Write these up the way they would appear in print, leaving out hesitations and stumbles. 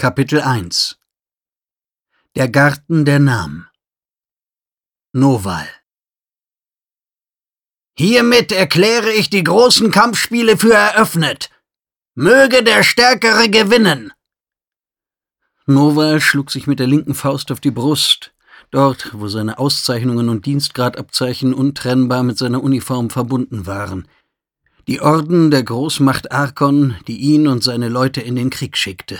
Kapitel 1 Der Garten der Namen. Noval. Hiermit erkläre ich die großen Kampfspiele für eröffnet. Möge der Stärkere gewinnen. Noval schlug sich mit der linken Faust auf die Brust, dort, wo seine Auszeichnungen und Dienstgradabzeichen untrennbar mit seiner Uniform verbunden waren. Die Orden der Großmacht Arkon, die ihn und seine Leute in den Krieg schickte.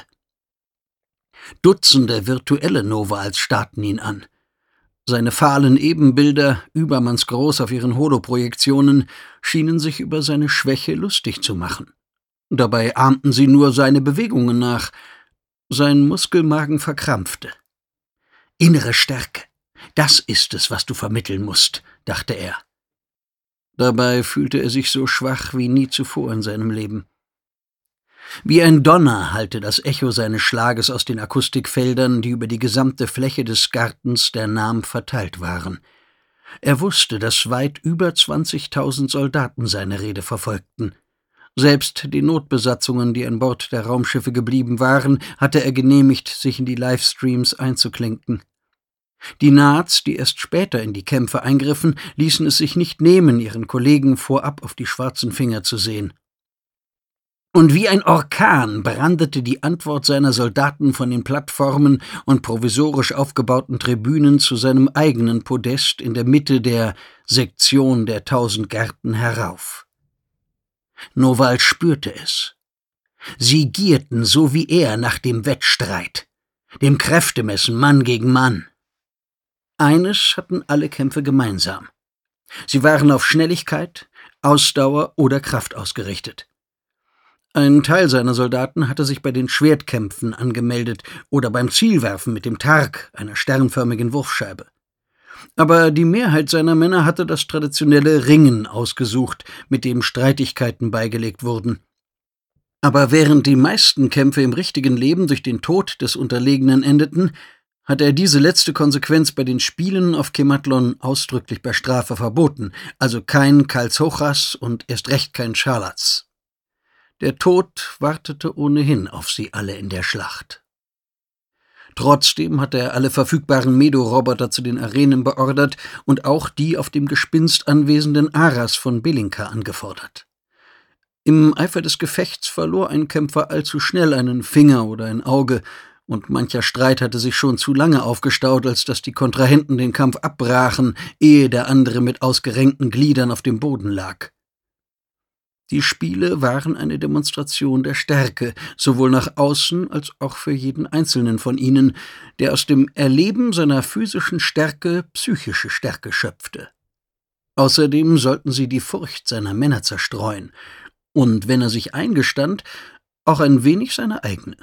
Dutzende virtuelle Novals starrten ihn an. Seine fahlen Ebenbilder, übermannsgroß auf ihren Holoprojektionen, schienen sich über seine Schwäche lustig zu machen. Dabei ahmten sie nur seine Bewegungen nach. Sein Muskelmagen verkrampfte. »Innere Stärke, das ist es, was du vermitteln musst«, dachte er. Dabei fühlte er sich so schwach wie nie zuvor in seinem Leben. Wie ein Donner hallte das Echo seines Schlages aus den Akustikfeldern, die über die gesamte Fläche des Gartens der Nam verteilt waren. Er wusste, dass weit über 20.000 Soldaten seine Rede verfolgten. Selbst die Notbesatzungen, die an Bord der Raumschiffe geblieben waren, hatte er genehmigt, sich in die Livestreams einzuklinken. Die Nats, die erst später in die Kämpfe eingriffen, ließen es sich nicht nehmen, ihren Kollegen vorab auf die schwarzen Finger zu sehen. Und wie ein Orkan brandete die Antwort seiner Soldaten von den Plattformen und provisorisch aufgebauten Tribünen zu seinem eigenen Podest in der Mitte der Sektion der 1000 Gärten herauf. Noval spürte es. Sie gierten so wie er nach dem Wettstreit, dem Kräftemessen Mann gegen Mann. Eines hatten alle Kämpfe gemeinsam. Sie waren auf Schnelligkeit, Ausdauer oder Kraft ausgerichtet. Ein Teil seiner Soldaten hatte sich bei den Schwertkämpfen angemeldet oder beim Zielwerfen mit dem Targ, einer sternförmigen Wurfscheibe. Aber die Mehrheit seiner Männer hatte das traditionelle Ringen ausgesucht, mit dem Streitigkeiten beigelegt wurden. Aber während die meisten Kämpfe im richtigen Leben durch den Tod des Unterlegenen endeten, hatte er diese letzte Konsequenz bei den Spielen auf Kematlon ausdrücklich bei Strafe verboten, also kein Kalzochas und erst recht kein Scharlatz. Der Tod wartete ohnehin auf sie alle in der Schlacht. Trotzdem hatte er alle verfügbaren Medo-Roboter zu den Arenen beordert und auch die auf dem Gespinst anwesenden Aras von Belinka angefordert. Im Eifer des Gefechts verlor ein Kämpfer allzu schnell einen Finger oder ein Auge, und mancher Streit hatte sich schon zu lange aufgestaut, als dass die Kontrahenten den Kampf abbrachen, ehe der andere mit ausgerenkten Gliedern auf dem Boden lag. Die Spiele waren eine Demonstration der Stärke, sowohl nach außen als auch für jeden Einzelnen von ihnen, der aus dem Erleben seiner physischen Stärke psychische Stärke schöpfte. Außerdem sollten sie die Furcht seiner Männer zerstreuen und, wenn er sich eingestand, auch ein wenig seine eigene.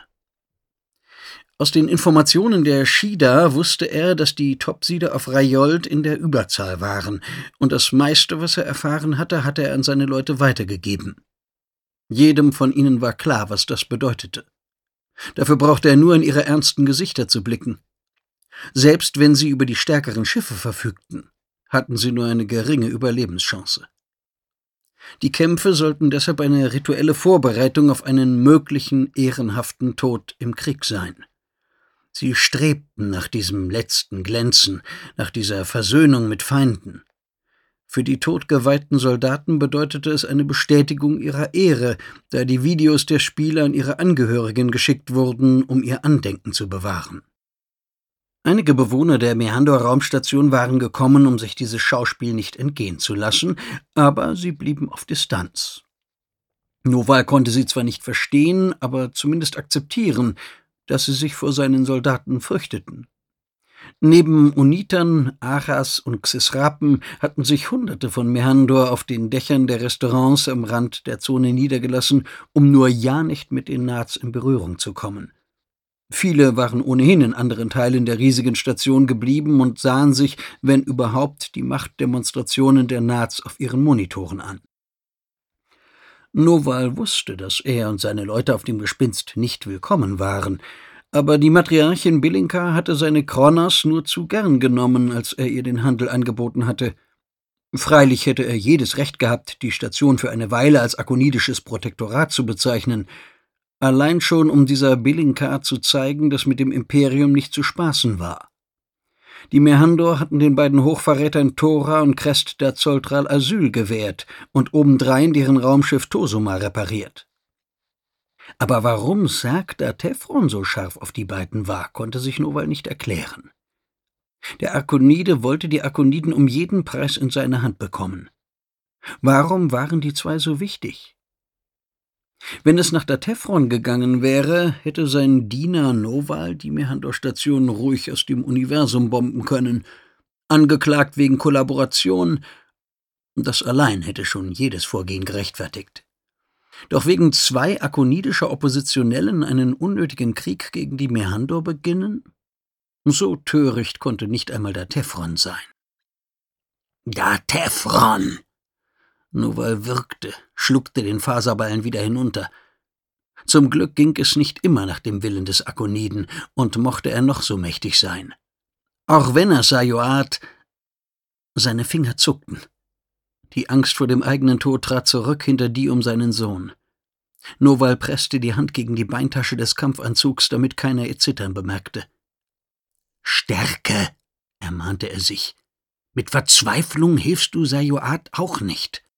Aus den Informationen der Shida wusste er, dass die Topsieder auf Rajold in der Überzahl waren, und das meiste, was er erfahren hatte, hatte er an seine Leute weitergegeben. Jedem von ihnen war klar, was das bedeutete. Dafür brauchte er nur in ihre ernsten Gesichter zu blicken. Selbst wenn sie über die stärkeren Schiffe verfügten, hatten sie nur eine geringe Überlebenschance. Die Kämpfe sollten deshalb eine rituelle Vorbereitung auf einen möglichen ehrenhaften Tod im Krieg sein. Sie strebten nach diesem letzten Glänzen, nach dieser Versöhnung mit Feinden. Für die todgeweihten Soldaten bedeutete es eine Bestätigung ihrer Ehre, da die Videos der Spiele an ihre Angehörigen geschickt wurden, um ihr Andenken zu bewahren. Einige Bewohner der Mehandor-Raumstation waren gekommen, um sich dieses Schauspiel nicht entgehen zu lassen, aber sie blieben auf Distanz. Noval konnte sie zwar nicht verstehen, aber zumindest akzeptieren, dass sie sich vor seinen Soldaten fürchteten. Neben Unitern, Aras und Xisrapen hatten sich Hunderte von Mehandor auf den Dächern der Restaurants am Rand der Zone niedergelassen, um nur ja nicht mit den Nats in Berührung zu kommen. Viele waren ohnehin in anderen Teilen der riesigen Station geblieben und sahen sich, wenn überhaupt, die Machtdemonstrationen der Nats auf ihren Monitoren an. Noval wusste, dass er und seine Leute auf dem Gespinst nicht willkommen waren, aber die Matriarchin Belinka hatte seine Kronas nur zu gern genommen, als er ihr den Handel angeboten hatte. Freilich hätte er jedes Recht gehabt, die Station für eine Weile als akonidisches Protektorat zu bezeichnen, Allein schon, um dieser Bilinkar zu zeigen, dass mit dem Imperium nicht zu spaßen war. Die Mehandor hatten den beiden Hochverrätern Thora und Crest der Zoltral Asyl gewährt und obendrein deren Raumschiff Tosuma repariert. Aber warum Serkda Tefron so scharf auf die beiden war, konnte sich Noval nicht erklären. Der Arkonide wollte die Arkoniden um jeden Preis in seine Hand bekommen. Warum waren die zwei so wichtig? Wenn es nach der Tefron gegangen wäre, hätte sein Diener Noval die Mehandor-Station ruhig aus dem Universum bomben können, angeklagt wegen Kollaboration. Das allein hätte schon jedes Vorgehen gerechtfertigt. Doch wegen zwei akonidischer Oppositionellen einen unnötigen Krieg gegen die Mehandor beginnen? So töricht konnte nicht einmal der Tefron sein. Der Tefron! Noval würgte, schluckte den Faserballen wieder hinunter. Zum Glück ging es nicht immer nach dem Willen des Akoniden, und mochte er noch so mächtig sein. Auch wenn er Sayoat... Seine Finger zuckten. Die Angst vor dem eigenen Tod trat zurück hinter die um seinen Sohn. Noval presste die Hand gegen die Beintasche des Kampfanzugs, damit keiner ihr Zittern bemerkte. »Stärke«, ermahnte er sich. »Mit Verzweiflung hilfst du Sayoat auch nicht.«